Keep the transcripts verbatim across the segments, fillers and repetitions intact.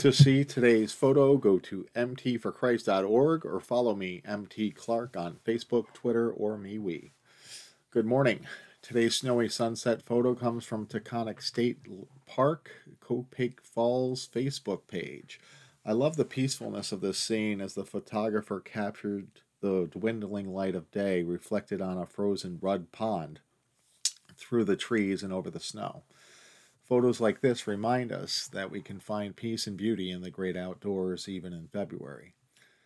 To see today's photo, go to m t for christ dot org or follow me, M T Clark, on Facebook, Twitter, or MeWe. Good morning. Today's snowy sunset photo comes from Taconic State Park, Copake Falls Facebook page. I love the peacefulness of this scene as the photographer captured the dwindling light of day reflected on a frozen Rudd Pond through the trees and over the snow. Photos like this remind us that we can find peace and beauty in the great outdoors even in February.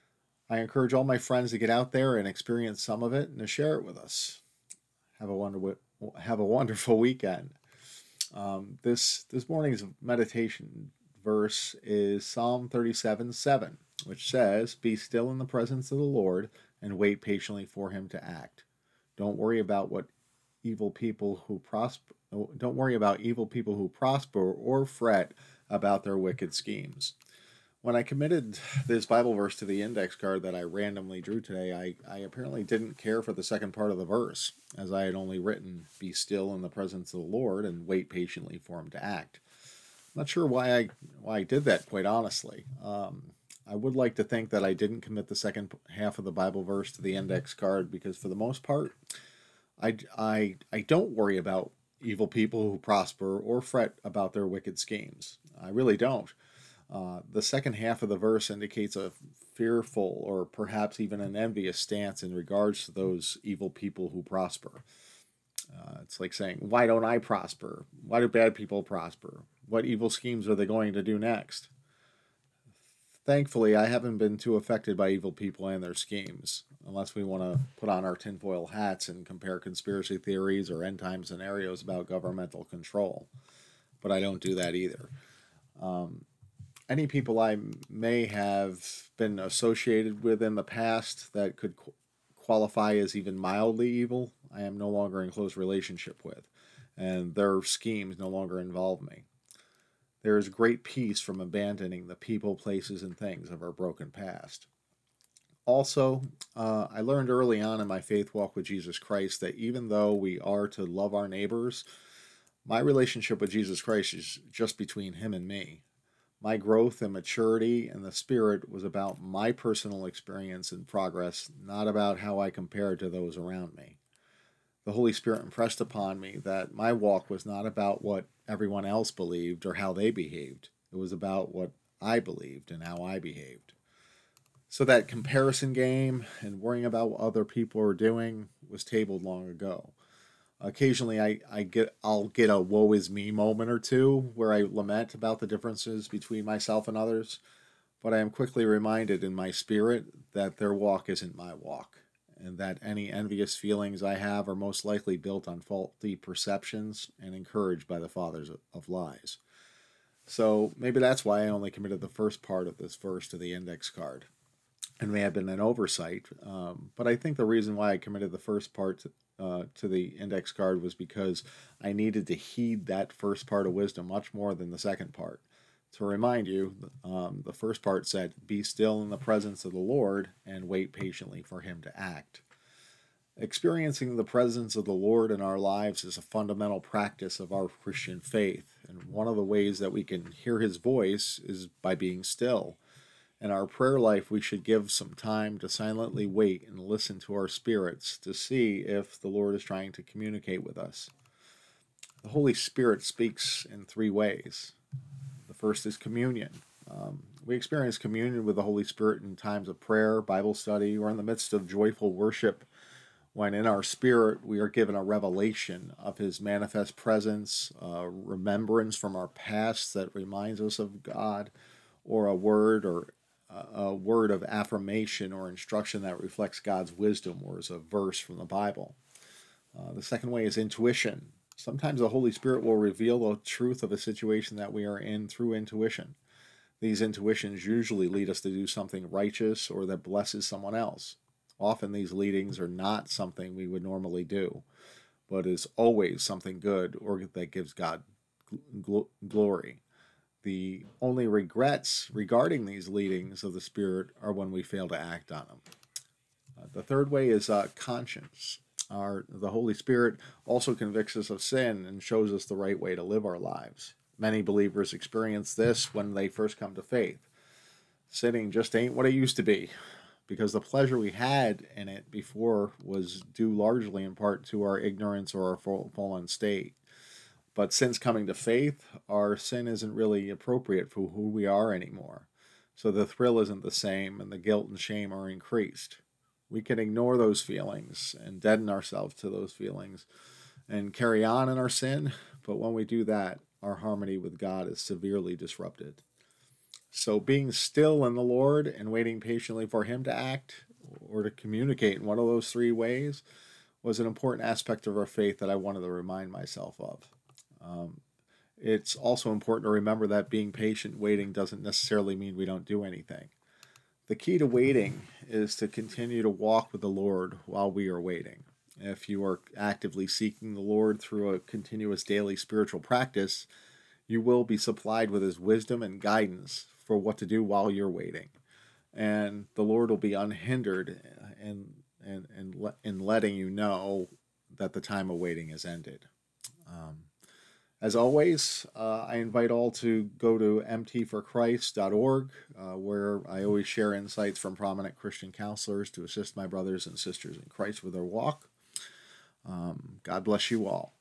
I encourage all my friends to get out there and experience some of it and to share it with us. Have a wonder, have a wonderful weekend. Um, this this morning's meditation verse is Psalm thirty-seven seven, which says, "Be still in the presence of the Lord and wait patiently for him to act. Don't worry about what evil people who prosper don't worry about evil people who prosper or fret about their wicked schemes." When I committed this Bible verse to the index card that I randomly drew today, I, I apparently didn't care for the second part of the verse, as I had only written, "Be still in the presence of the Lord and wait patiently for him to act." I'm not sure why I why I did that, quite honestly. Um, I would like to think that I didn't commit the second half of the Bible verse to the index card because, for the most part, I, I, I don't worry about evil people who prosper or fret about their wicked schemes. I really don't. Uh, the second half of the verse indicates a fearful or perhaps even an envious stance in regards to those evil people who prosper. Uh, it's like saying, why don't I prosper? Why do bad people prosper? What evil schemes are they going to do next? Thankfully, I haven't been too affected by evil people and their schemes, unless we want to put on our tinfoil hats and compare conspiracy theories or end time scenarios about governmental control. But I don't do that either. Um, any people I may have been associated with in the past that could qu- qualify as even mildly evil, I am no longer in close relationship with, and their schemes no longer involve me. There is great peace from abandoning the people, places, and things of our broken past. Also, uh, I learned early on in my faith walk with Jesus Christ that even though we are to love our neighbors, my relationship with Jesus Christ is just between him and me. My growth and maturity in the Spirit was about my personal experience and progress, not about how I compared to those around me. The Holy Spirit impressed upon me that my walk was not about what everyone else believed or how they behaved. It was about what I believed and how I behaved. So that comparison game and worrying about what other people are doing was tabled long ago. Occasionally, I, I get I'll get a "woe is me" moment or two where I lament about the differences between myself and others, but I am quickly reminded in my spirit that their walk isn't my walk, and that any envious feelings I have are most likely built on faulty perceptions and encouraged by the fathers of lies. So maybe that's why I only committed the first part of this verse to the index card. It may have been an oversight, um, but I think the reason why I committed the first part to, uh, to the index card was because I needed to heed that first part of wisdom much more than the second part. To remind you, um, the first part said, "Be still in the presence of the Lord and wait patiently for him to act." Experiencing the presence of the Lord in our lives is a fundamental practice of our Christian faith, and one of the ways that we can hear his voice is by being still. In our prayer life, we should give some time to silently wait and listen to our spirits to see if the Lord is trying to communicate with us. The Holy Spirit speaks in three ways. The first is communion. Um, we experience communion with the Holy Spirit in times of prayer, Bible study, or in the midst of joyful worship, when in our spirit we are given a revelation of his manifest presence, a remembrance from our past that reminds us of God, or a word or a word of affirmation or instruction that reflects God's wisdom, or is a verse from the Bible. Uh, the second way is intuition. Sometimes the Holy Spirit will reveal the truth of a situation that we are in through intuition. These intuitions usually lead us to do something righteous or that blesses someone else. Often these leadings are not something we would normally do, but is always something good or that gives God gl- glory. The only regrets regarding these leadings of the Spirit are when we fail to act on them. Uh, the third way is uh, conscience. Our, the Holy Spirit also convicts us of sin and shows us the right way to live our lives. Many believers experience this when they first come to faith. Sinning just ain't what it used to be, because the pleasure we had in it before was due largely in part to our ignorance or our fallen state. But since coming to faith, our sin isn't really appropriate for who we are anymore. So the thrill isn't the same, and the guilt and shame are increased. We can ignore those feelings and deaden ourselves to those feelings and carry on in our sin, but when we do that, our harmony with God is severely disrupted. So being still in the Lord and waiting patiently for Him to act or to communicate in one of those three ways was an important aspect of our faith that I wanted to remind myself of. Um, it's also important to remember that being patient waiting doesn't necessarily mean we don't do anything. The key to waiting is to continue to walk with the Lord while we are waiting. If you are actively seeking the Lord through a continuous daily spiritual practice, you will be supplied with His wisdom and guidance for what to do while you're waiting. And the Lord will be unhindered in, in, in, in letting you know that the time of waiting has ended. Um, As always, uh, I invite all to go to m t for christ dot org, uh, where I always share insights from prominent Christian counselors to assist my brothers and sisters in Christ with their walk. Um, God bless you all.